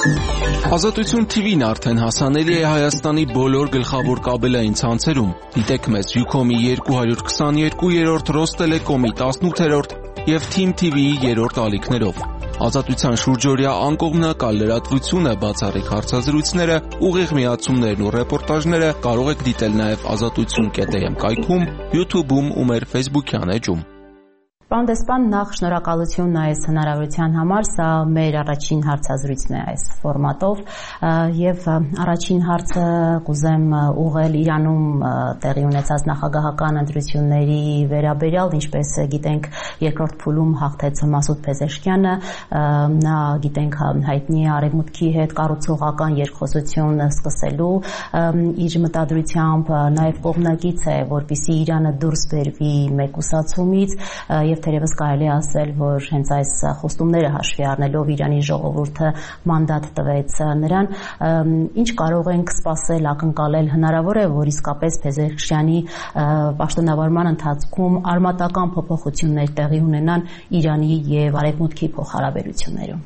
Ազատություն TV-ն արդեն հասանելի է Հայաստանի բոլոր գլխավոր կաբելային ցանցերում։ Դիտեք մեզ Ucom-ի 222-րդ, Ռոստելեկոմի 18-րդ և Team TV-ի 3-րդ ալիքներով։ Ազատության շուրջօրյա անկողմնակալ լրատվությունը, բացառիկ հարցազրույցները, ուղիղ միացումներն ու ռեպորտաժները կարող եք դիտել նաև azatutsun.am կայքում, YouTube-ում ու մեր Facebook-յան էջում։ Պարոն դեսպան, նախ շնորհակալություն այս հնարավորության համար, սա մեր առաջին հարցազրույցն է այս ֆորմատով եւ առաջին հարցը կուզեմ ուղղել Իրանում տեղի ունեցած նախագահական ընտրությունների վերաբերյալ, ինչպես գիտենք, երկրորդ փուլում հաղթեց Մասուդ Փեզեշքյանը, նա գիտենք հայտնի է Արևմուտքի հետ կառուցողական երկխոսություն սկսելու իր մտադրությամբ, նաեւ կողմնակից է, որպեսզի Իրանը դուրս բերվի մեկուսացումից եւ թերևս կարելի ասել, որ հենց այս խոստումները հաշվի առնելով Իրանի ժողովուրդը մանդատ տվեց նրան, ինչ կարող ենք սպասել, ակնկալել, հնարավոր է, որ իսկապես Փեզեշքյանի պաշտոնավարման ընթացքում արմատական փոփոխություններ տեղի ունենան Իրանի եւ Արևմուտքի փոխհարաբերություններում։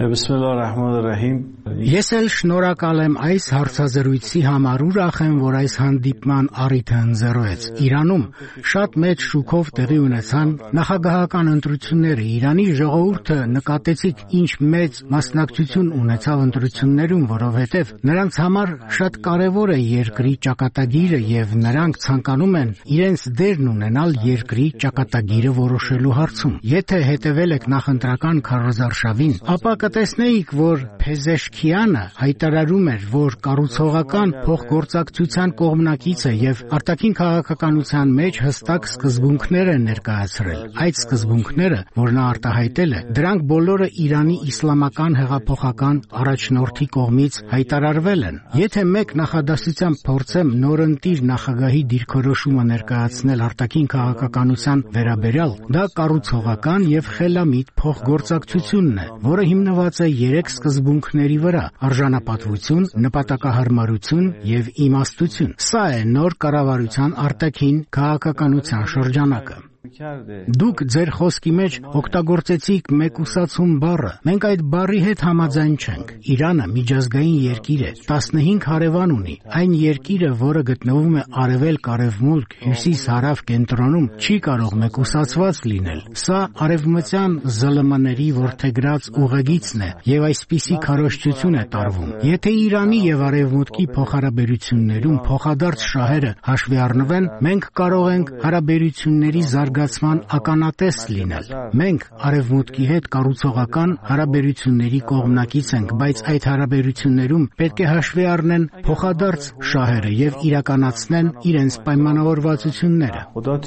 Ես էլ շնորհակալ եմ այս հարցազրույցի համար, ուրախ եմ, որ այս հանդիպման առիթը ընձեռվեց։ Իրանում շատ մեծ շուկով տեղի ունեցան նախագահական ընտրությունները։ Իրանի ժողովուրդը նկատեցիք ինչ մեծ մասնակցություն ունեցավ ընտրություններում, որովհետև նրանց համար շատ կարևոր է երկրի ճակատագիրը եւ նրանք ցանկանում են իրենց դերն ունենալ երկրի ճակատագիրը որոշելու հարցում։ Եթե հետևել եք նախընտրական քարոզարշավին, ապա կտեսնեիք, որ Փեզեշքյանը հայտարարում էր, որ կառուցողական փոխգործակցության կողմնակից է եւ արտաքին քաղաքականության մեջ հստակ սկզբունքներ է ներկայացրել։ Այդ սկզբունքները, որ նա արտահայտել է, դրանք բոլորը Իրանի իսլամական հեղափոխական առաջնորդի կողմից հայտարարվել են։ Եթե մեկ նախադասությամբ փորձեմ նորընտիր նախագահի դիրքորոշումը ներկայացնել արտաքին քաղաքականության վերաբերյալ, դա կառուցողական եւ խելամիտ փոխգործակցությունն է, որը հիմնված է 3 սկզբունքների վրա՝ արժանապատվություն, նպատակահարմարություն եւ իմաստություն։ Սա է նոր կառավարության արտաքին քաղաքականության շրջանակը։ Դուք ձեր խոսքի մեջ օգտագործեցիք մեկուսացում բառը։ Մենք այդ բառի հետ համաձայն չենք։ Իրանը միջազգային երկիր է, 15 հարևան ունի։ Այն երկիրը, որը գտնվում է արևելք-արևմուտք, հյուսիս-հարավ կենտրոնում, չի կարող մեկուսացված լինել։ Սա արևմտյան ԶԼՄ-ների որդեգրած ուղեգիծն է եւ այսպիսի քարոզչություն է տարվում։ Եթե Իրանի եւ Արևմուտքի փոխհարաբերություններում փոխադարձ շահերը հաշվի առնվեն, մենք կարող ենք հարաբերությունների զարգացման ականատես լինել։ Մենք Արևմուտքի հետ կառուցողական հարաբերությունների կողմնակից ենք, բայց այդ հարաբերություններում պետք է հաշվի առնեն փոխադարձ շահերը եւ իրականացնեն իրենց պայմանավորվածությունները։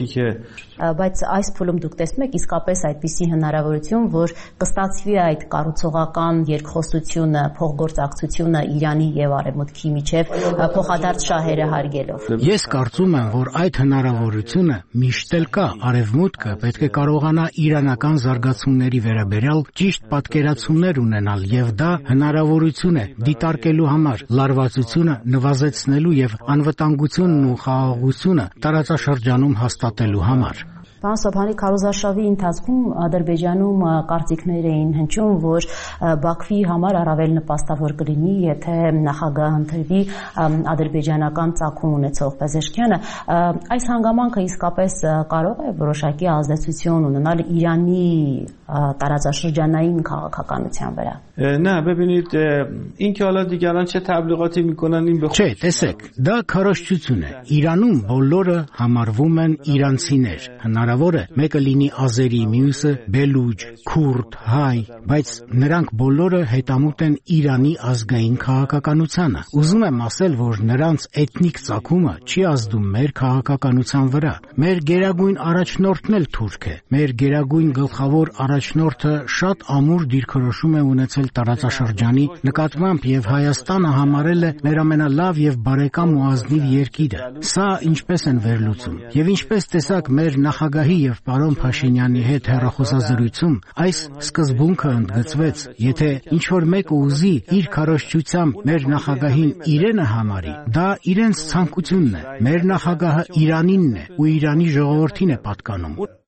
Բայց այս փուլում դուք տեսնում եք իսկապես այդպիսի հնարավորություն, որ կստացվի այդ կառուցողական երկխոսությունը, փոխգործակցությունը Իրանի եւ Արևմուտքի միջև փոխադարձ շահերը հարգելով։ Ես կարծում եմ, որ այդ հնարավորությունը միշտ էլ կա։ Արևմուտքը պետք է կարողանա իրանական զարգացումների վերաբերյալ ճիշտ պատկերացումներ ունենալ եւ դա հնարավորություն է դիտարկելու համար, լարվածությունը նվազեցնելու եւ անվտանգությունն ու խաղաղությունը տարածաշրջանում հաստատելու համար։ Պարոն Սոբհանի, քարոզարշավի ընթացքում Ադրբեջանում կարծիքներ էին հնչում, որ Բաքվի համար առավել նպաստավոր կլինի, եթե նախագահ ընտրվի ադրբեջանական ծագում ունեցող Փեզեշքյանը։ Այս հանգամանքը իսկապես կարող է որոշակի ազդեցություն ունենալ Իրանի տարածաշրջանային քաղաքականության վրա։ نه ببینید اینکه حالا دیگران چه تبلیغاتی میکنن این به Չէ, տեսեք, դա քարոզչություն է։ Իրանում բոլորը համարվում են իրանցիներ։ Հնարավոր է մեկը լինի ազերի, մյուսը բելուջ, քուրդ, հայ, բայց նրանք բոլորը հետամուտ են Իրանի ազգային քաղաքականությանը։ Ուզում եմ ասել, որ նրանց էթնիկ ծագումը չի ազդում մեր քաղաքականության վրա։ Մեր գերագույն առաջնորդն էլ թուրք է։ Մեր գերագույն գլխավոր առաջնորդը շատ ամուր դիրքորոշում է ունեցել տարածաշրջանի նկատմամբ եւ Հայաստանը համարել է մեր ամենալավ եւ բարեկամ ու ազնիվ երկիրը։ Սա ինչպես են վերլուծում։ Եվ ինչպես տեսակ մեր նախագահի եւ պարոն Փաշինյանի հետ հեռախոսազրույցում այս սկզբունքը ընդգծվեց, եթե ինչ-որ մեկը ուզի իր քարոզչությամբ մեր նախագահին իրենը համարի, դա իրենց ցանկությունն է։ Մեր նախագահը Իրանինն է ու Իրանի ժողովրդին է պատկանում։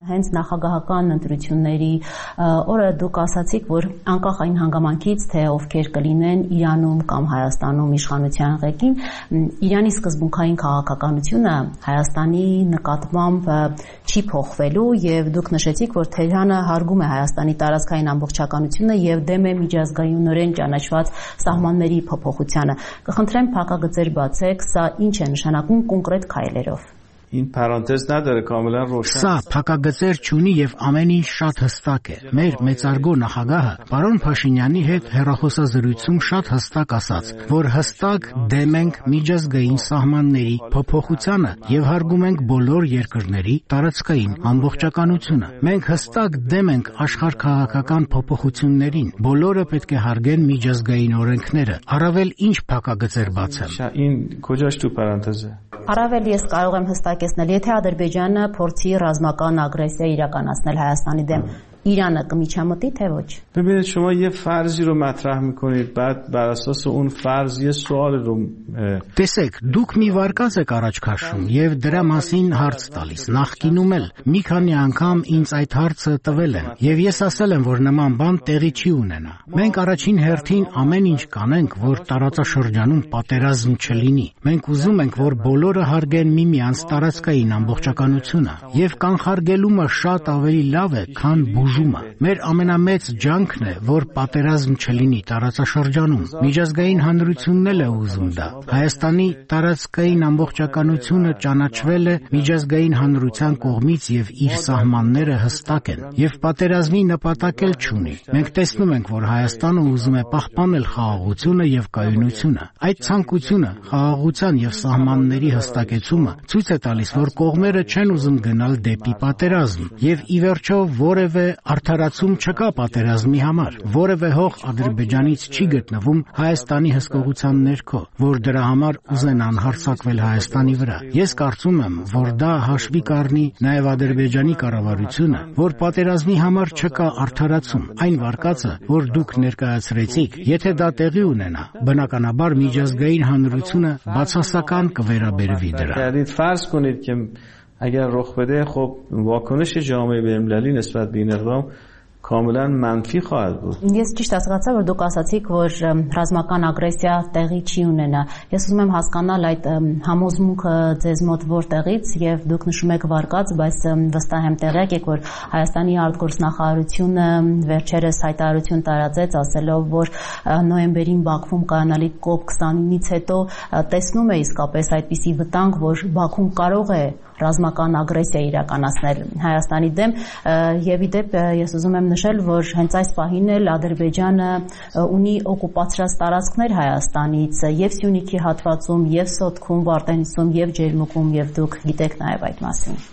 Հենց նախագահական ընտրությունների օրը դուք ասացիք, որ անկախ այն հանգամանքից, թե ովքեր կլինեն Իրանում կամ Հայաստանում իշխանության ղեկին, Իրանի սկզբունքային քաղաքականությունը Հայաստանի նկատմամբ չի փոխվելու եւ դուք նշեցիք, որ Թեհրանը հարգում է Հայաստանի տարածքային ամբողջականությունը եւ դեմ է միջազգայինորեն ճանաչված սահմանների փոփոխությանը։ Կխնդրեմ փակագծեր բացեք, սա ինչ է նշանակում կոնկրետ քայլերով։ این پرانتز نداره کاملا روشن Սա փակագծեր չունի եւ ամեն ինչ շատ հստակ է։ Մեր մեծարգո նախագահը պարոն Փաշինյանի հետ հեռախոսազրույցում շատ հստակ ասաց, որ հստակ դեմ ենք միջազգային սահմանների փոփոխությանը եւ հարգում ենք բոլոր երկրների տարածքային ամբողջականությունը։ Մենք հստակ դեմ ենք աշխարհքաղաքական փոփոխություններին։ Բոլորը պետք է հարգեն միջազգային օրենքները։ Առավել ինչ փակագծեր բացեմ։ این کجاش تو پرانتزه Առավել ես կարող եմ հստակեցնել, եթե Ադրբեջանը փորձի ռազմական ագրեսիա իրականացնել Հայաստանի դեմ, Իրանը կմիջամտի թե ոչ։ ببینید شما یه فرضی رو مطرح میکنید بعد بر اساس اون فرض یه سوال رو Տեսեք, դուք մի վարկած եք առաջ քաշում եւ դրա մասին հարց տալիս։ Նախկինում էլ մի քանի անգամ ինձ այդ հարցը տվել են եւ ես ասել եմ, որ նման բան տեղի չի ունենա։ Մենք առաջին հերթին ամեն ինչ կանենք, որ տարածաշրջանում պատերազմ չլինի։ Մենք ուզում ենք, որ բոլորը հարգեն միմյանց տարածքային ամբողջականությունը եւ կանխարգելումը շատ ավելի լավ է, քան բուժումը։ Մեր ամենամեծ ջանքն է, որ պատերազմ չլինի տարածաշրջանում։ Միջազգային հանրությունն էլ է ուզում դա։ Հայաստանի տարածքային ամբողջականությունը ճանաչվել է միջազգային հանրության կողմից եւ իր սահմանները հստակ են եւ պատերազմի նպատակ էլ չունի։ Մենք տեսնում ենք, որ Հայաստանը ուզում է պահպանել խաղաղությունը եւ կայունությունը։ Այդ ցանկությունը, խաղաղության եւ սահմանների հստակեցումը ցույց է տալիս, որ կողմերը չեն ուզում գնալ դեպի պատերազմ եւ ի վերջո որևէ արդարացում չկա պատերազմի համար։ Որևէ հող Ադրբեջանից չի գտնվում Հայաստանի հսկողության ներքո, որ դրա համար ուզենան հարձակվել Հայաստանի վրա։ Ես կարծում եմ, որ դա հաշվի կառնի նաև Ադրբեջանի կառավարությունը, որ պատերազմի համար չկա արդարացում։ Այն վարկածը, որ դուք ներկայացրեցիք, եթե դա տեղի ունենա, բնականաբար միջազգային հանրությունը բացասական կվերաբերվի դրան։ فرض کنید که اگر رخ بده خب واکنش جامعه بین‌المللی نسبت به این اقدام کاملا منفی خواهد بود. Ես ճիշտ հասկացա, որ դուք ասացիք, որ ռազմական ագրեսիա տեղի չի ունենա։ Ես ուզում եմ հասկանալ այդ համոզմունքը ձեզ մոտ որտեղից եւ դուք նշում եք վարկած, բայց վստահ եմ տեղյակ եք, որ Հայաստանի արտգործնախարարությունը վերջերս հայտարարություն տարածեց, ասելով, որ նոյեմբերին Բաքվում կայանալիք COP29-ից հետո տեսնում է իսկապես այդպիսի վտանգ, որ Բաքուն կարող է ռազմական ագրեսիա իրականացնել Հայաստանի դեմ եւ իդեպ ես ուզում եմ նշել, որ հենց այս պահին էլ Ադրբեջանը ունի օկուպացրած տարածքներ Հայաստանից եւ Սյունիքի հատվածում, եւ Սոտքում, Վարդենիսում, եւ Ջերմուկում, եւ դուք գիտեք նաեւ այդ մասին։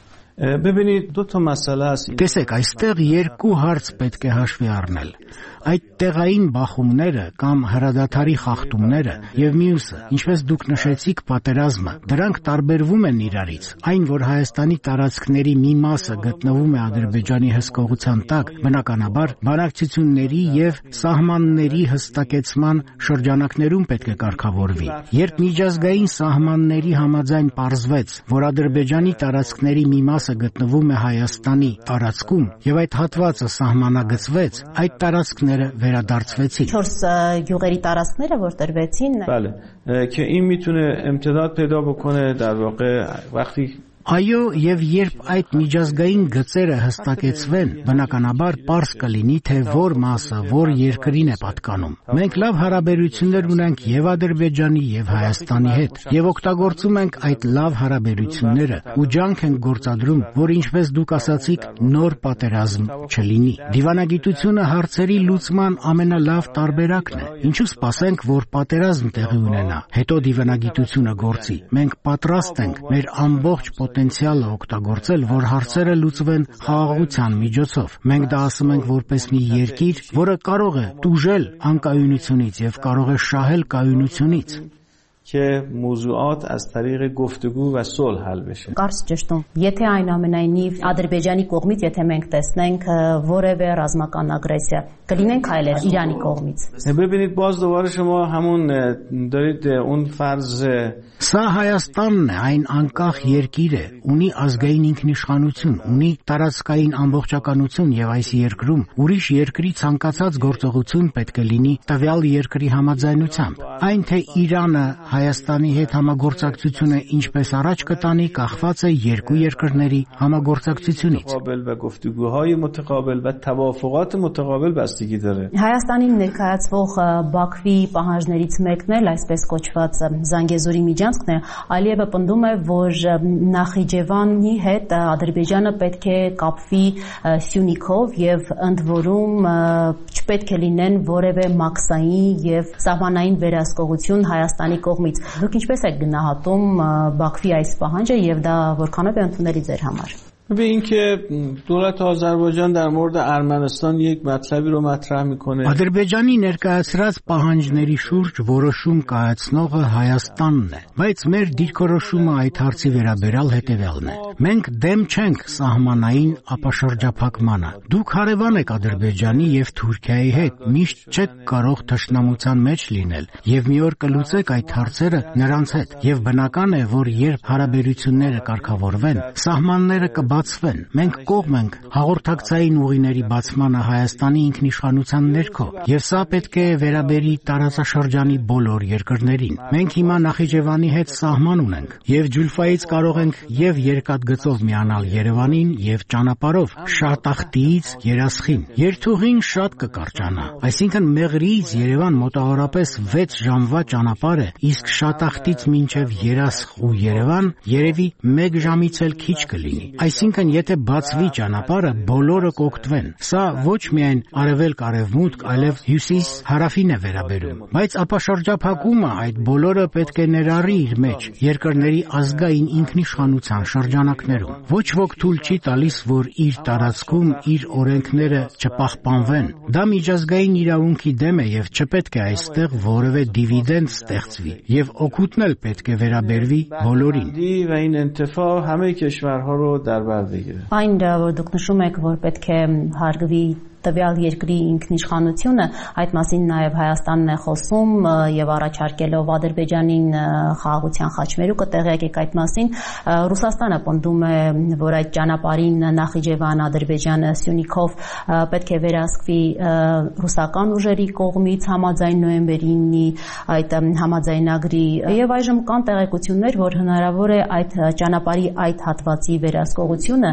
ببینید دو تا مسئله است. Տեսեք, այստեղ երկու հարց պետք է հաշվի առնել։ Այդ տեղային բախումները կամ հրադադարի խախտումները եւ մյուսը, ինչպես դուք նշեցիք, պատերազմը, դրանք տարբերվում են իրարից։ Այն, որ Հայաստանի տարածքների մի մասը գտնվում է Ադրբեջանի հսկողության տակ, բնականաբար բանակցությունների եւ սահմանների հստակեցման շրջանակներում պետք է կարգավորվի։ Երբ միջազգային սահմանների համաձայն պարզվեց, որ Ադրբեջանի տարածքների մի մասը գտնվում է Հայաստանի տարածքում եւ այդ հատվածը սահմանագծվեց, այդ տարածքները վերադարձվեցին։ 4 գյուղերի տարածքները որ տրվեցին։ بله که این میتونه امتداد پیدا بکنه در واقع وقتی Այո, եւ երբ այդ միջազգային գծերը հստակեցվեն, բնականաբար պարզ կլինի, թե որ մասը, որ երկրին է պատկանում։ Մենք լավ հարաբերություններ ունենք եւ Ադրբեջանի եւ Հայաստանի հետ, եւ օգտագործում ենք այդ լավ հարաբերությունները ու ջանք ենք գործադրում, որ ինչպես դուք ասացիք, նոր պատերազմ չլինի։ Դիվանագիտությունը հարցերի լուծման ամենալավ տարբերակն է։ Ինչու սպասենք, որ պատերազմ տեղի ունենա, հետո դիվանագիտությունը գործի։ Մենք պատրաստ ենք մեր ամբողջ պոտենցիալը օգտագործել, որ հարցերը լուծվեն խաղաղության միջոցով։ Մենք դա ասում ենք որպես մի երկիր, որը կարող է տուժել անկայունությունից եւ կարող է շահել կայունությունից։ که موضوعات از طریق گفتگو و صلح حل بشه. Կարծ ճշտում։ Եթե այնուամենայնիվ Ադրբեջանի կողմից եթե մենք տեսնենք որևէ ռազմական ագրեսիա, կլինեն քայլեր Իրանի կողմից։ ببینید باز دوباره شما همون دارید اون فرض Սա Հայաստանն է, այն անկախ երկիր է, ունի ազգային ինքնիշխանություն, ունի տարածքային ամբողջականություն եւ այս երկրում ուրիշ երկրի ցանկացած գործողություն պետք է լինի տվյալ երկրի համաձայնությամբ։ Այն թե Իրանը Հայաստանի հետ համագործակցությունը ինչպես առաջ կտանի, կախված է երկու երկրների համագործակցությունից։ متقابل و گفتگوهای متقابل و توافقات متقابل بستگی داره. Հայաստանին ներկայացվող Բաքվի պահանջներից մեկն էլ այսպես կոչված Զանգեզուրի միջանցքն է, Ալիևը պնդում է, որ Նախիջևանի հետ Ադրբեջանը պետք է կապվի Սյունիքով եւ ընդ որում չպետք է լինեն որևէ մաքսային եւ սահմանային վերահսկողություն Հայաստանի կողմից։ Դուք ինչպես եք գնահատում Բաքվի այս պահանջը եւ դա որքանով է ընդունելի ձեր համար։ به این که دولت آذربایجان در مورد ارمنستان یک مطلبی رو مطرح میکنه. Ադրբեջանի ներկայացրած պահանջների շուրջ որոշում կայացնողը Հայաստանն է, բայց մեր դիրքորոշումը այդ հարցի վերաբերյալ հետևյալն է։ Մենք դեմ չենք սահմանային ապաշրջափակմանը։ Դուք հարևան եք Ադրբեջանի եւ Թուրքիայի հետ, միշտ չեք կարող թշնամության մեջ լինել եւ մի օր կլուծեք այդ հարցերը նրանց հետ։ Եվ բնական է, որ երբ հարաբերությունները կարգավորվեն, սահմանները բացվեն։ Մենք կողմ ենք հաղորդակցային ուղիների բացմանը Հայաստանի ինքնիշխանության ներքո, եւ սա պետք է վերաբերի տարածաշրջանի բոլոր երկրներին։ Մենք հիմա Նախիջևանի հետ սահման ունենք, եւ Ջուլֆայից կարող ենք եւ երկաթգծով միանալ Երևանին եւ ճանապարհով Շատախտիից Երասխին։ Երթուղին շատ կկարճանա, այսինքն Մեղրիից Երևան մոտավորապես 6 ժամվա ճանապարհ է, իսկ Շատախտից մինչեւ Երասխ ու Երևան երևի 1 ժամից էլ քիչ կլինի։ Այսինքն եթե բացվի ճանապարհը, բոլորը կօգտվեն։ Սա ոչ միայն արևելք-արևմուտք, այլև հյուսիս-հարավին է վերաբերում։ Բայց ապաշրջափակումը այդ բոլորը պետք է ներառի իր մեջ երկրների ազգային ինքնիշխանության շրջանակներում։ Ոչ ոք թույլ չի տալիս, որ իր տարածքում իր օրենքները չպահպանվեն։ Դա միջազգային իրավունքի դեմ է եւ չպետք է այստեղ որևէ դիվիդենդ ստեղծվի եւ օգուտն էլ պետք է վերաբերվի բոլորին։ و این انتفاع همه کشورها رو در بر بگیره. Այն որ դուք նշում եք, որ պետք է հարգվի տվյալ երկրի ինքնիշխանությունը, այդ մասին նաև Հայաստանն է խոսում եւ առաջարկելով Ադրբեջանին խաղաղության խաչմերուկը տեղյակ այդ մասին։ Ռուսաստանը պնդում է, որ այդ ճանապարհին Նախիջևան Ադրբեջանը Սյունիքով պետք է վերահսկվի ռուսական ուժերի կողմից համաձայն նոյեմբերի 9-ի այդ համաձայնագրի եւ այժմ կան տեղեկություններ, որ հնարավոր է այդ ճանապարհի այդ հատվածի վերահսկողությունը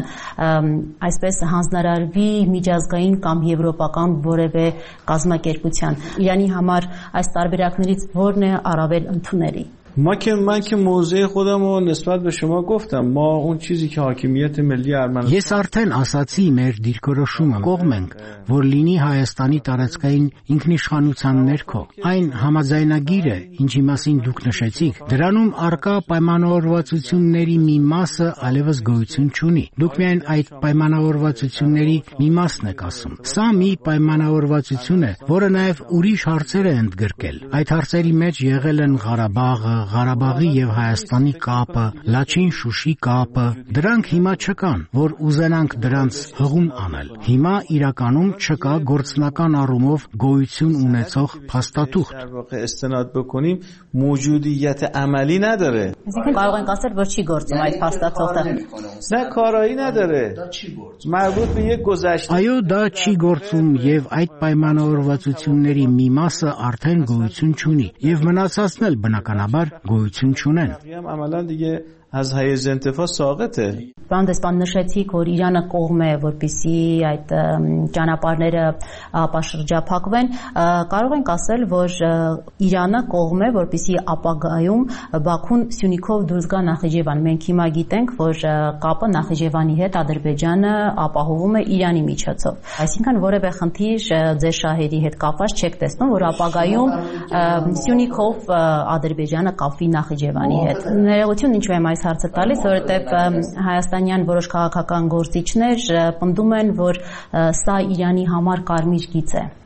այսպես հանձնարարվի միջազգային կամ եվրոպական որևէ կազմակերպության։ Իրանի համար այս տարբերակներից որն է առավել ընդունելի։ من که موضع خودم رو نسبت به شما گفتم. ما اون چیزی که حاکمیت ملی ارمنستان Ես արդեն ասացի մեր դիրքորոշումը կողմ ենք, որ լինի Հայաստանի տարածքային ինքնիշխանության ներքո։ Այն համաձայնագիրը, ինչի մասին դուք նշեցիք, դրանում արկա պայմանավորվածությունների մի մասը այլևս գոյություն չունի։ Դուք միայն այդ պայմանավորվածությունների մի մասն եք ասում։ Սա մի պայմանավորվածություն է, որը նաև ուրիշ հարցեր է ընդգրկել։ Այդ հարցերի մեջ եղել են Ղարաբաղը, Ղարաբաղի եւ Հայաստանի կապը, Լաչին-Շուշի կապը, դրանք հիմա չկան, որ ուզենանք դրանց հղում անել։ Հիմա իրականում չկա գործնական առումով գոյություն ունեցող փաստաթուղթ։ در واقع استناد بکنیم موجودیت عملی نداره. Այսինքն կարող ենք ասել, որ չի գործում այդ փաստաթղթը։ نه کارایی نداره. مربوط به یک گذشته. Այո, դա չի գործում եւ այդ պայմանավորվածությունների մի մասը արդեն գոյություն չունի եւ մնացածն էլ բնականաբար գոյություն չունեն։ عملا دیگه از حیز انتفاع ساقطه. Պանդեսպան նշեցիք, որ Իրանը կողմ է, որպեսզի այդ ճանապարհները ապաշրջափակվեն։ Կարող ենք ասել, որ Իրանը կողմ է, որպեսզի ապագայում Բաքուն Սյունիքով դուրս գա Նախիջևան։ Մենք հիմա գիտենք, որ կապը Նախիջևանի հետ Ադրբեջանը ապահովում է Իրանի միջոցով։ Այսինքն որևէ խնդիր ձեր շահերի հետ կապված չեք տեսնում, որ ապագայում Սյունիքով Ադրբեջանը կապվի Նախիջևանի հետ։ Ներողություն, ինչու եմ այս հարցը տալիս, որովհետև հայաստանյան որոշ քաղաքական գործիչներ պնդում են, որ սա Իրանի համար կարմիր գիծ է։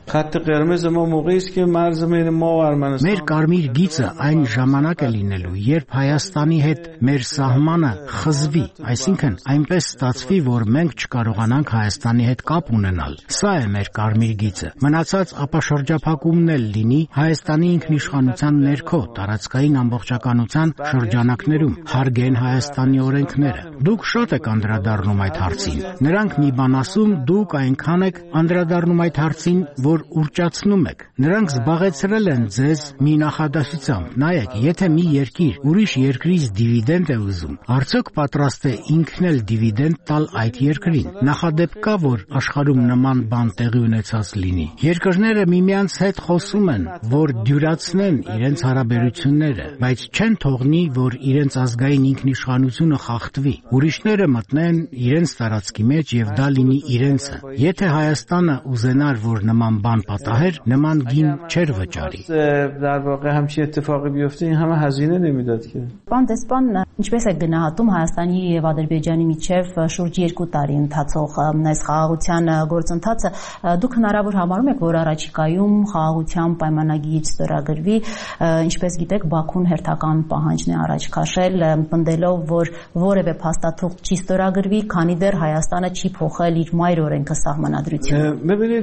خط قرمز ما موقعی است که مرز بین ما و ارمنستان Մեր կարմիր գիծը այն ժամանակ է լինելու, երբ Հայաստանի հետ մեր սահմանը խզվի, այսինքն այնպես ստացվի, որ մենք չկարողանանք Հայաստանի հետ կապ ունենալ։ Սա է մեր կարմիր գիծը։ Մնացած ապաշրջափակումն էլ լինի Հայաստանի ինքնիշխանության ներքո, տարածքային ամբողջականության շրջանակներում, հարգեն Հայաստանի օրենքները։ Դուք շատ եք անդրադառնում այդ հարցին։ Նրանք մի բան ասում, դուք այնքան եք անդրադառնում այդ հարցին, որ ուռճացնում եք։ Նրանք զբաղեցրել են ձեզ մի նախադասությամբ։ Նայեք, եթե մի երկիր ուրիշ երկրից դիվիդենդ է ուզում, արդյոք պատրաստ է ինքն էլ դիվիդենդ տալ այդ երկրին։ Նախադեպ կա, որ աշխարհում նման բան տեղի ունեցած լինի։ Երկրները միմյանց հետ խոսում են, որ դյուրացնեն իրենց հարաբերությունները, բայց չեն թողնի, որ իրենց ազգային ինքնիշխանությունը խախտվի։ Ուրիշները մտնեն իրենց տարածքի մեջ եւ դա լինի իրենցը։ Եթե Հայաստանը ուզենար, որ նման բան պատահեր, նման գին չեր վճարի։ در واقع همچین اتفاقی بیفته این همه هزینه نمیداد که. Պարոն դեսպան, ինչպես եք գնահատում Հայաստանի եւ Ադրբեջանի միջև շուրջ 2 տարի ընթացող այս խաղաղության գործընթացը, դուք հնարավոր համարում եք, որ առաջիկայում խաղաղության պայմանագիր ստորագրվի, ինչպես գիտեք, Բաքուն հերթական պահանջն է առաջ քաշել, պնդելով, որ որևէ փաստաթուղթ չի ստորագրվի, քանի դեռ Հայաստանը չի փոխել իր մայր օրենքը սահմանադրությունը։ ببینید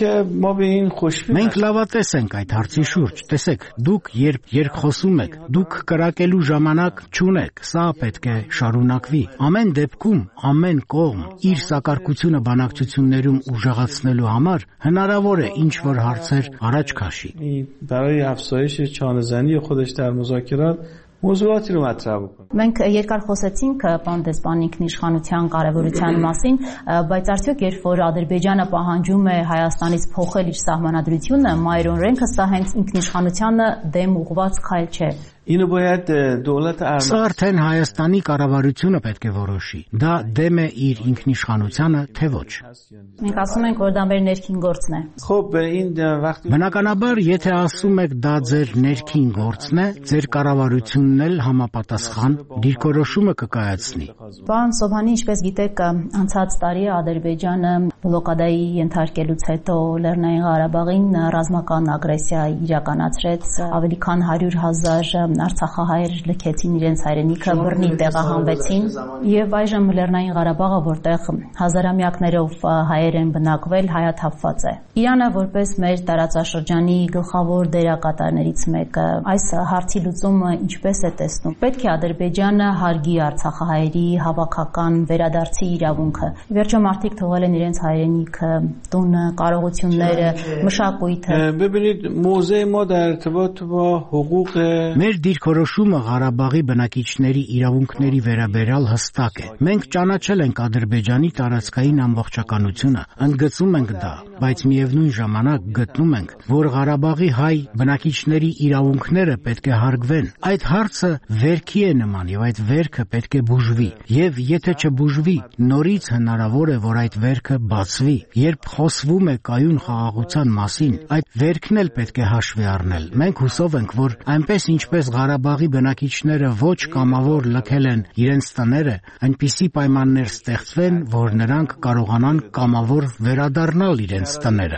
ما به این خوشبین Մենք լավատես ենք այդ հարցի շուրջ։ Տեսեք, դուք երբ երկխոսում եք, դուք կրակելու ժամանակ չունեք, սա պետք է շարունակվի։ Ամեն դեպքում ամեն կողմ իր սակարկությունը բանակցություններում ուժեղացնելու համար հնարավոր է ինչ-որ հարցեր առաջ քաշի։ برای افزایش چانه‌زنی خودش در مذاکرات موضوعاتی رو مطرح بکنه. Մենք երկար խոսեցինք պարոն դեսպան ինքնիշխանության կարևորության մասին, բայց արդյոք երբ որ Ադրբեջանը պահանջում է Հայաստանից փոխել իր սահմանադրությունը, մայր օրենքը, սա հենց ինքնիշխանությանը դեմ ուղղված քայլ չէ։ اینو باید دولت Սա արդեն Հայաստանի կառավարությունը պետք է որոշի։ Դա դեմ է իր ինքնիշխանությանը, թե ոչ։ Մենք ասում ենք, որ դա մեր ներքին գործն է։ خب این وقتی Բնականաբար, եթե ասում եք դա ձեր ներքին գործն է, ձեր կառավարությունն էլ համապատասխան դիրքորոշումը կկայացնի։ Պարոն Սոբհանի, ինչպես գիտեք, անցած տարի Ադրբեջանը բլոկադայի ենթարկելուց հետո Լեռնային Ղարաբաղին ռազմական ագրեսիա իրականացրեց, ավելի քան 100,000 Արցախահայեր լքեցին իրենց հայրենիքը, բռնի տեղահանվեցին եւ այժմ Լեռնային Ղարաբաղը, որտեղ հազարամյակներով հայեր են բնակվել, հայաթափված է։ Իրանը որպես մեր տարածաշրջանի գլխավոր դերակատարներից մեկը այս հարցի լուծումը ինչպես է տեսնում։ Պետք է Ադրբեջանը հարգի արցախահայերի հավաքական վերադարձի իրավունքը։ Վերջո մարդիկ թողել են իրենց հայրենիքը, տունը, կարողությունները, մշակույթը։ ببینید موضع ما در ارتباط با حقوق Մեր դիրքորոշումը Ղարաբաղի բնակիչների իրավունքների վերաբերյալ հստակ է։ Մենք ճանաչել ենք Ադրբեջանի տարածքային ամբողջականությունը, ընդգծում ենք դա, բայց միևնույն ժամանակ գտնում ենք, որ Ղարաբաղի հայ բնակիչների իրավունքները պետք է հարգվեն։ Այդ հարցը վերքի է նման եւ այդ վերքը պետք է բուժվի։ Եվ եթե չբուժվի, նորից հնարավոր է, որ այդ վերքը բացվի։ Երբ խոսվում է կայուն խաղաղության մասին, այդ վերքն էլ պետք է հաշվի առնել։ Մենք հուսով ենք, որ այնպես ինչպես Ղարաբաղի բնակիչները ոչ կամավոր լքել են իրենց տները, այնպիսի պայմաններ ստեղծվեն, որ նրանք կարողանան կամավոր վերադառնալ իրենց տները։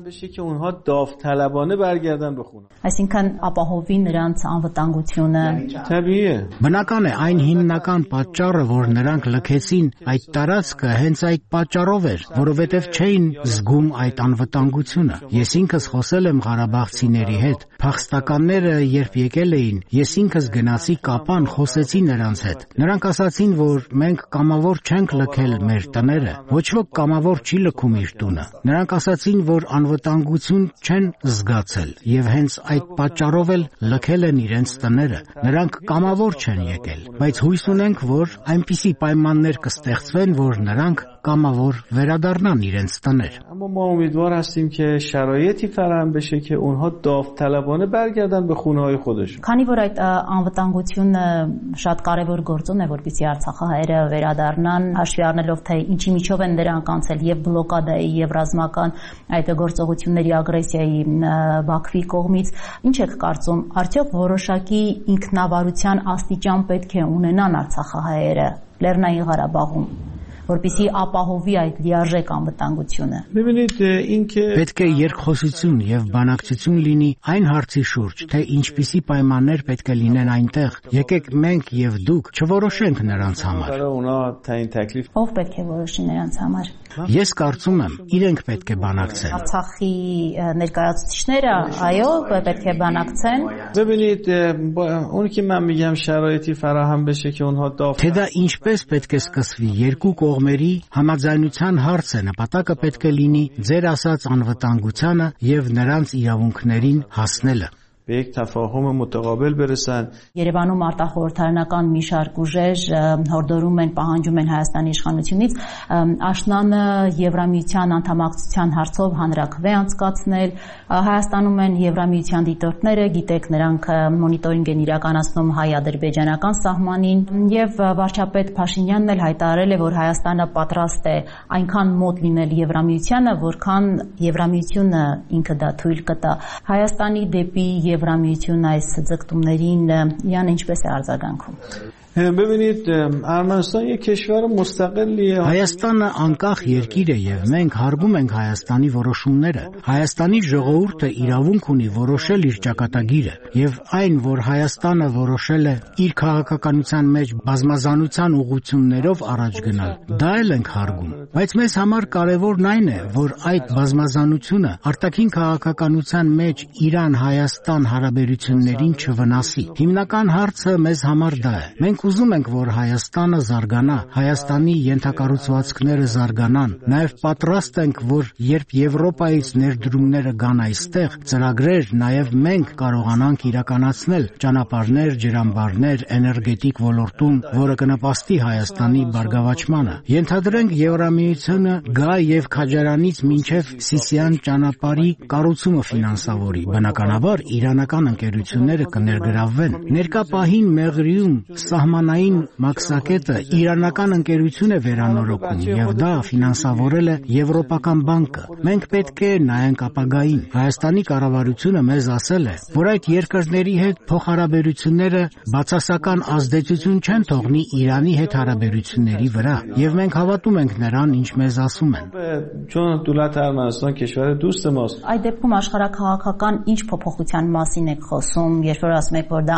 Այսինքն ապահովի նրանց անվտանգությունը։ Բնական է, այն հիմնական պատճառը, որ նրանք լքեցին այդ տարածքը, հենց այդ պատճառով էր, որովհետև չէին զգում այդ անվտանգությունը։ Ես ինքս խոսել եմ ղարաբաղցիների հետ, փախստականները երբ եկել էին, ես ինքս գնացի Կապան, խոսեցի նրանց հետ։ Նրանք ասացին, որ մենք կամավոր չենք լքել մեր տները, ոչ ոք կամավոր չի լքում իր տունը։ Նրանք ասացին, որ անվտանգություն չեն զգացել եւ հենց այդ պատճառով էլ լքել են իրենց տները։ Նրանք կամավոր չեն եկել, բայց հույս ունենք, որ այնպիսի պայմաններ կստեղծվեն, որ նրանք կամավոր վերադառնան իրենց տներ։ اما ما امیدوار هستیم که شرایطی فراهم بشه که اونها داوطلبانه برگردن به خونه‌های خودشون. Քանի որ այդ անվտանգությունը շատ կարևոր գործոն է, որպեսզի արցախահայերը վերադառնան, հաշվի առնելով թե ինչի միջով են դրանք անցել եւ բլոկադայի եւ ռազմական այդ գործողությունների ագրեսիայի Բաքվի կողմից, ինչ եք կարծում, արդյոք որոշակի ինքնավարության աստիճան պետք է ունենան արցախահայերը Լեռնային Ղարաբաղում, որպեսզի ապահովի այդ լիարժեք անվտանգությունը։ Պետք է երկխոսություն եւ բանակցություն լինի այն հարցի շուրջ, թե ինչպիսի պայմաններ պետք է լինեն այնտեղ։ Եկեք մենք եւ դուք չորոշենք նրանց համար։ Ով պետք է որոշի նրանց համար։ Ես կարծում եմ, իրենք պետք է բանակցեն։ Արցախի ներկայացուցիչները, այո, պետք է բանակցեն։ Թե դա ինչպես պետք է սկսվի, երկու կողմերի համաձայնության հարց է, նպատակը պետք է լինի ձեր ասած անվտանգությանը եւ նրանց իրավունքներին հասնելը։ به یک تفاهم متقابل برسن. Երևանում արտախորհրդարանական մի շարք ուժեր հորդորում են, պահանջում են Հայաստանի իշխանությունից աշնանը Եվրամիության անդամակցության հարցով հանրաքվե անցկացնել։ Հայաստանում են Եվրամիության դիտորդները, գիտեք, նրանք մոնիտորինգ են իրականացնում հայ-ադրբեջանական սահմանին, եւ վարչապետ Փաշինյանն էլ հայտարարել է, որ Հայաստանը պատրաստ է այնքան մոտ լինել Եվրամիությանը, որքան Եվրամիությունը ինքը դա թույլ կտա։ Հայաստանի դեպի Եվրամիություն այս ձգտումներին Յան ինչպես է արձագանքում։ ببینید ارمنستان یک کشور مستقلیه. Հայաստանը անկախ երկիր է եւ մենք հարգում ենք Հայաստանի որոշումները։ Հայաստանի ժողովուրդը իրավունք ունի որոշել իր ճակատագիրը եւ այն, որ Հայաստանը որոշել է իր քաղաքականության մեջ բազմազանության ուղղություններով առաջ գնալ, դա էլ ենք հարգում։ Բայց մեզ համար կարևորն այն է, որ այդ բազմազանությունը արտաքին քաղաքականության մեջ Իրան-Հայաստան հարաբերություններին չվնասի։ Հիմնական հարցը մեզ համար դա է։ Մենք ուզում ենք, որ Հայաստանը զարգանա, Հայաստանի ենթակառուցվածքները զարգանան, նաև պատրաստ ենք, որ երբ Եվրոպայից ներդրումները գան այստեղ, ծրագրեր նաև մենք կարողանանք իրականացնել ճանապարհներ, ջրամբարներ, էներգետիկ ոլորտում, որը կնպաստի Հայաստանի բարգավաճմանը։ Ենթադրենք Եվրամիությունը գա եւ Քաջարանից մինչեւ Սիսիան ճանապարհի կառուցումը ֆինանսավորի։ Բնականաբար իրանական ընկերությունները կներգրավվեն։ Ներկա պահին Մեղրիում սահմանային մաքսակետը իրանական ընկերություն է վերանորոգում եւ դա ֆինանսավորել է Եվրոպական բանկը։ Մենք պետք է նայենք ապագային։ Հայաստանի կառավարությունը մեզ ասել է, որ այդ երկրների հետ փոխհարաբերությունները բացասական ազդեցություն չեն թողնի Իրանի հետ հարաբերությունների վրա եւ մենք հավատում ենք նրան, ինչ մեզ ասում են։ Այդ դեպքում աշխարհակաղակական ինչ փոփոխության մասին եք խոսում, երբ որ ասում եք, որ դա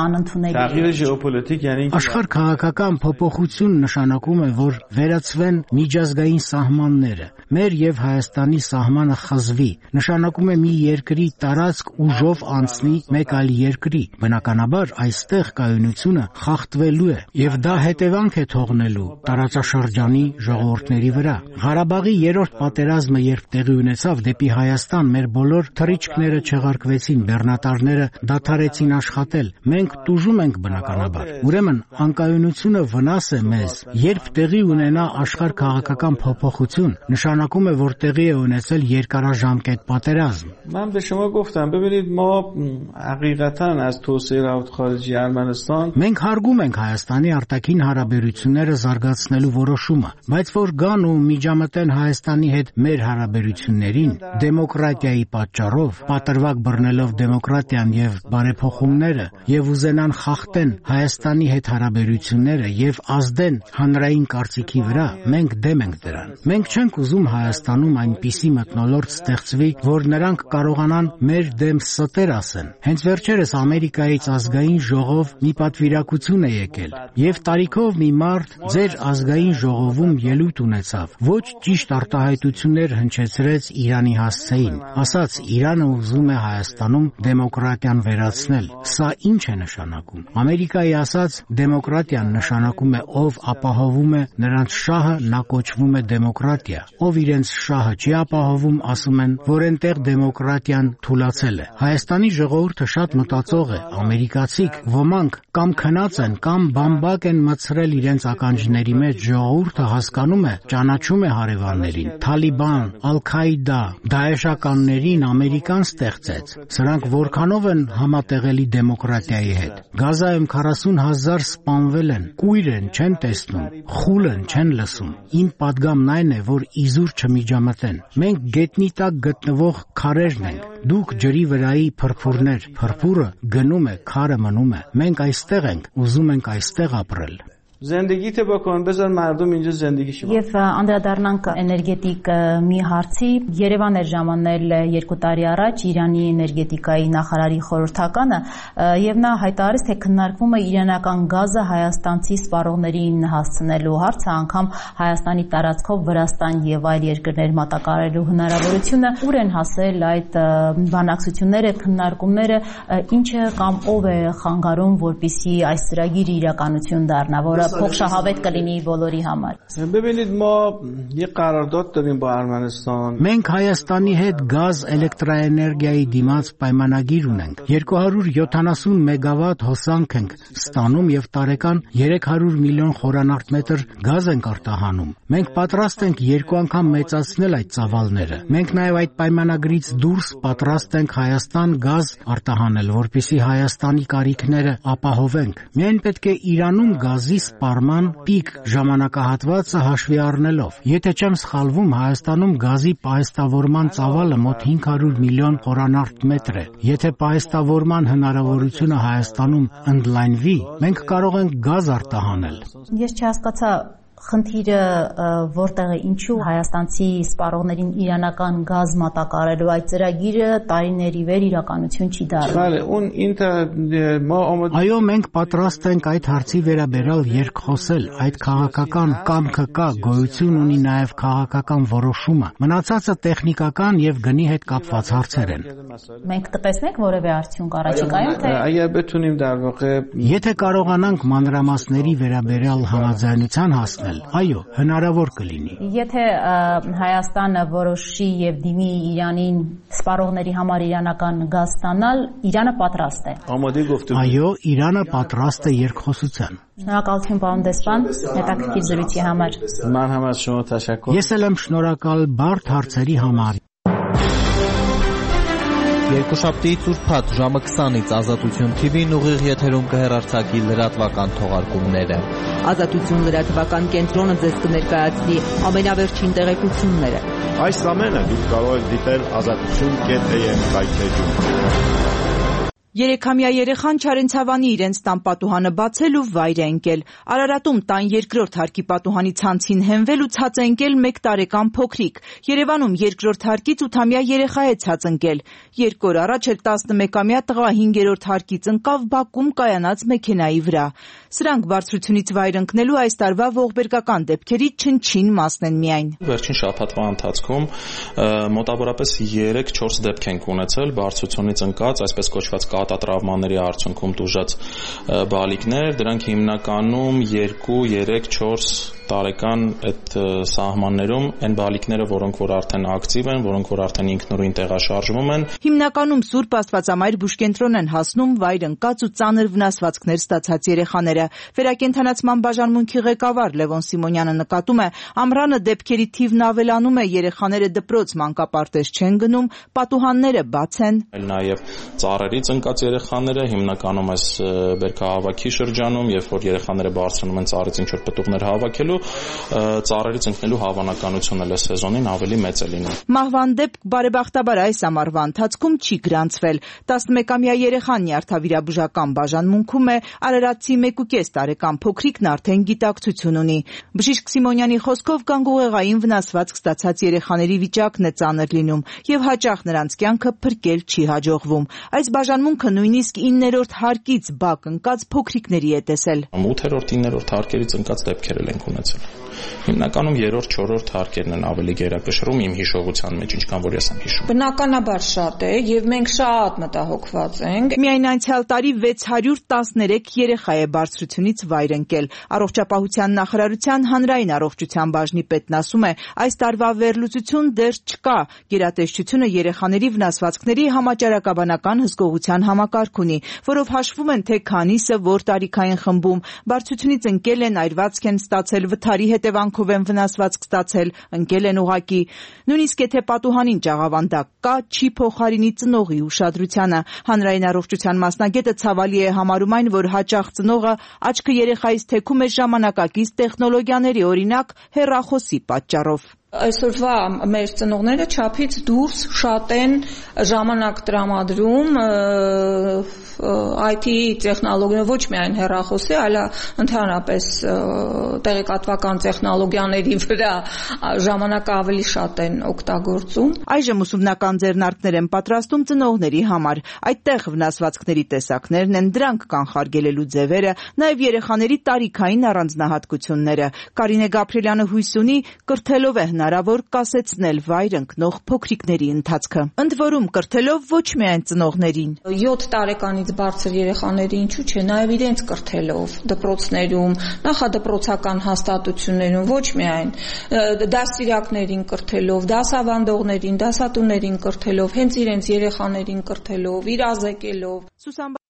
անընդունելի է։ Աշխարհ-քաղաքական փոփոխություն նշանակում է, որ վերացվեն միջազգային սահմանները։ Մեր եւ Հայաստանի սահմանը խզվի։ Նշանակում է մի երկրի տարածք ուժով անցնի մեկ այլ երկրի։ Բնականաբար այստեղ կայունությունը խախտվելու է եւ դա հետևանք է թողնելու տարածաշրջանի ժողովուրդների վրա։ Ղարաբաղի երրորդ պատերազմը երբ տեղի ունեցավ դեպի Հայաստան, մեր բոլոր թռիչքները չեղարկվեցին, բեռնատարները դադարեցին աշխատել։ Մենք տուժում ենք բնականաբար։ Ուրեմն անկայունությունը վնաս է մեզ։ Երբ տեղի ունենա աշխարհ-քաղաքական փոփոխություն, նշանակում է, որ տեղի է ունեցել երկարաժամկետ պատերազմ։ من به شما گفتم ببینید ما حقیقتاً از توسعه روابط خارجی ارمنستان Մենք հարգում ենք Հայաստանի արտաքին հարաբերությունները զարգացնելու որոշումը, բայց որ գան ու միջամտեն Հայաստանի հետ մեր հարաբերություններին, դեմոկրատիայի պատճառով, պատրվակ բռնելով դեմոկրատիան եւ բարեփոխումները եւ ուզենան խախտեն Հայաստանի հետ հարաբերությունները եւ ազդեն հանրային կարծիքի վրա, մենք դեմ ենք դրան։ Մենք չենք ուզում Հայաստանում այնպիսի մթնոլորտ ստեղծվի, որ նրանք կարողանան մեր դեմ ստեր ասեն։ Հենց վերջերս Ամերիկայից ազգային ժողով մի պատվիրակություն է եկել եւ տարիքով մի մարդ ձեր ազգային ժողովում ելույթ ունեցավ, ոչ ճիշտ արտահայտություններ հնչեցրեց Իրանի հասցեին, ասաց Իրանը ուզում է Հայաստանում դեմոկրատիան վերացնել։ Սա ինչ է նշանակում։ Ամերիկայի ասած դեմոկրատիան նշանակում է ով ապահովում է նրանց շահը, նա կոչվում է դեմոկրատիա։ Ով իրենց շահը չի ապահովում, ասում են, որ այնտեղ դեմոկրատիան թուլացել է։ Հայաստանի ժողովուրդը շատ մտածող է, ամերիկացիք ոմանք կամ քնած են, կամ բամբակ են մցրել իրենց ականջների մեջ, ժողովուրդը հասկանում է, ճանաչում է հարևաններին։ Թալիբան, Ալ-Քաիդա, Դաեշականներին Ամերիկան ստեղծեց։ Սրանք որքանով են համատեղելի դեմոկրատիայի հետ։ Գազայում 40,000 սպանվել են, կույր են, չեն տեսնում, խուլ են, չեն լսում։ Իմ պատգամն այն է, որ իզուր չմիջամտեն։ Մենք գետնի տակ գտնվող քարերն ենք։ Դուք ջրի վրայի փրփուրներ, փրփուրը գնում է, քարը մնում է։ Մենք այստեղ ենք, ուզում ենք այստեղ ապրել։ زندگیت بکن بذار مردم اینجا زندگیشو Եվ անդրադառնանք էներգետիկ մի հարցի, Երևան էր ժամանել 2 տարի առաջ Իրանի էներգետիկայի նախարարի խորհրդականը եւ նա հայտարարեց, թե քննարկվում է իրանական գազը հայաստանցի սպառողներին հասցնելու հարցը, անգամ Հայաստանի տարածքով Վրաստան եւ այլ երկրներ մատակարարելու հնարավորությունը, ուր են հասել այդ բանակցությունները, քննարկումները, ինչը կամ ով է խանգարում, որպեսզի այս ծրագիրը իրականություն դառնա, որը փոխշահավետ կլինի բոլորի համար։ ببینید ما یه قرارداد داریم با ارمنستان. Մենք Հայաստանի հետ գազ էլեկտրաէներգիայի դիմաց պայմանագիր ունենք։ 270 մեգավատ հոսանք ենք ստանում եւ տարեկան 300 միլիոն խորանարդ մետր գազ ենք արտահանում։ Մենք պատրաստ ենք 2 անգամ մեծացնել այդ ծավալները։ Մենք նաեւ այդ պայմանագրից դուրս պատրաստ ենք Հայաստան գազ արտահանել, որպեսզի Հայաստանի կարիքները ապահովենք։ Միայն պետք է Իրանում գազի սպառման պիկ ժամանակահատվածը հաշվի առնելով։ Եթե չեմ սխալվում, Հայաստանում գազի պահեստավորման ծավալը մոտ 500 միլիոն խորանարդ մետր է։ Եթե պահեստավորման հնարավորությունը Հայաստանում ընդլայնվի, մենք կարող ենք գազ արտահանել։ Ես չհասկացա խնդիրը որտեղ է, ինչու հայաստանցի սպառողներին իրանական գազ մատակարարելու այդ ծրագիրը տարիների վեր իրականություն չի դառնում։ Այո, մենք պատրաստ ենք այդ հարցի վերաբերյալ երկխոսել, այդ քաղաքական կամքը կա, գոյություն ունի նաև քաղաքական որոշումը։ Մնացածը տեխնիկական եւ գնի հետ կապված հարցեր են։ Մենք կտեսնենք որևէ արդյունք առաջիկայում, թե Եթե կարողանանք մանրամասների վերաբերյալ համաձայնության հասնել, այո, հնարավոր կլինի։ Եթե Հայաստանը որոշի եւ դիմի Իրանին սպառողների համար իրանական գազ ստանալ, Իրանը պատրաստ է։ Այո, Իրանը պատրաստ է երկխոսության։ Շնորհակալություն պարոն դեսպան, հետաքրքիր զրույցի համար։ Ես էլ եմ շնորհակալ բարդ հարցերի համար։ Երկուշաբթի ծուրփաթ ժամը 20-ից Ազատություն TV-ն ուղիղ եթերում կհեռարձակի լրատվական թողարկումները։ Ազատություն լրատվական կենտրոնը ձեզ կներկայացնի ամենավերջին տեղեկությունները։ Այս ամենը դուք կարող եք դիտել azatutun.am սայթերում։ 3-ամյա երեխան Չարենցավանի իրենց տան պատուհանը բացել ու վայր է ընկել։ Արարատում տան 2-րդ հարկի պատուհանի ցանցին հենվել ու ցած է ընկել 1 տարեկան փոքրիկ։ Երևանում 2-րդ հարկից 8-ամյա երեխա է ցած ընկել։ 2 օր առաջ էլ 11-ամյա տղա 5-րդ հարկից ընկավ Բաքում կայանած մեքենայի վրա։ Սրանք բարձրությունից վայր ընկնելու այս տարվա ողբերգական դեպքերի չնչին մասն են միայն։ Վերջին շաբաթվա ընթացքում մոտավորապես 3-4 դեպք ենք ունեցել բարձրությունից ընկած, այսպես կոչված կատատրավմաների արդյունքում տուժած բալիկներ, դրանք հիմնականում 2, 3, 4 տարեկան այդ սահմաններում այն բալիկները, որոնք որ արդեն ակտիվ են, որոնք որ արդեն ինքնուրույն տեղաշարժվում են։ Հիմնականում Սուրբ Աստվածամայր բուժկենտրոն են հասնում վայր ընկած ու ծանր վնասվածքներ ստացած երեխաները։ Վերակենդանացման բաժանմունքի ղեկավար Լևոն Սիմոնյանը նկատում է, ամռանը դեպքերի թիվն ավելանում է, երեխաները դպրոց մանկապարտեզ չեն գնում, պատուհանները բաց են։ Նաև ծառերից ընկած երեխաները հիմնականում այս բերքահավաքի շրջանում, երբ որ երեխաները բարձրանում են ծառից ինչ-որ պտուղներ հավաքելու, ծառերից ընկնելու հավանականությունը այս սեզոնին ավելի մեծ է լինում։ Մահվան դեպք բարեբախտաբար այս ամառվա ընթացքում չի գրանցվել։ 11-ամյա երեխան նյարդավիրաբուժական բաժանմունքում է, արարատցի 1.5 տարեկան փոքրիկն արդեն գիտակցություն ունի։ Բժիշկ Սիմոնյանի խոսքով գանգուղեղային վնասվածք ստացած երեխաների վիճակն է ծանր լինում եւ հաճախ նրանց կյանքը փրկել չի հաջողվում։ Այս բաժանմունքը նույնիսկ 9-րդ հարկից բակ ընկած փոքրիկների է տեսել։ 8-րդ, 9-րդ հարկերից ընկած դեպքեր ենք ունեցել։ Հիմնականում 3-րդ, 4-րդ հարկերն են ավելի գերակշռում իմ հիշողության մեջ, ինչքան որ ես եմ հիշում։ Բնականաբար շատ է եւ մենք շատ մտահոգված ենք։ Միայն անցյալ տարի 613 երեխա է բարձրությունից վայր ընկել։ Առողջապահության նախարարության հանրային առողջության բաժնի պետն ասում է, այս տարվա վերլուծություն դեռ չկա։ Գերատեսչությունը երեխաների վնասվածքների համաճարակաբանական հսկողության համակարգ ունի, որով հաշվում են թե քանիսը որ տարիքային խմբում բարձրությունից ընկել են, այրվածք են ստացել, վթարի հետևանքով են վնասվածք ստացել, ընկել են ուղակի։ Նույնիսկ եթե պատուհանին ճաղավանդակ կա, չի փոխարինի ծնողի ուշադրությանը։ Հանրային առողջության մասնագետը ցավալի է համարում այն, որ հաճախ ծնողը աչքը երեխայից թեքում է ժամանակակից տեխնոլոգիաների, օրինակ հեռախոսի պատճառով։ Այսօրվա մեր ծնողները չափից դուրս շատ են ժամանակ տրամադրում IT տեխնոլոգիա ոչ միայն հեռախոսի, այլ ընդհանրապես տեղեկատվական տեխնոլոգիաների վրա ժամանակը ավելի շատ են օգտագործում։ Այժմ ուսումնական ձեռնարկներ են պատրաստում ծնողների համար։ Այդտեղ վնասվածքների տեսակներն են, դրանք կանխարգելելու ձևերը, նաև երեխաների տարիքային առանձնահատկությունները։ Կարինե Գաբրիելյանը հույս ունի, կրթելով է հնարավոր կասեցնել վայր ընկնող փոքրիկների ընթացքը։ Ընդ որում կրթելով ոչ միայն ծնողներին։ 7 տարեկանից բարձր երեխաների ինչու՞ չէ, նաև իրենց կրթելով դպրոցներում, նախադպրոցական հաստատություններում, ոչ միայն դաստիարակներին կրթելով, դասավանդողներին, դասատուներին կրթելով, հենց իրենց երեխաներին կրթելով, իրազեկելով։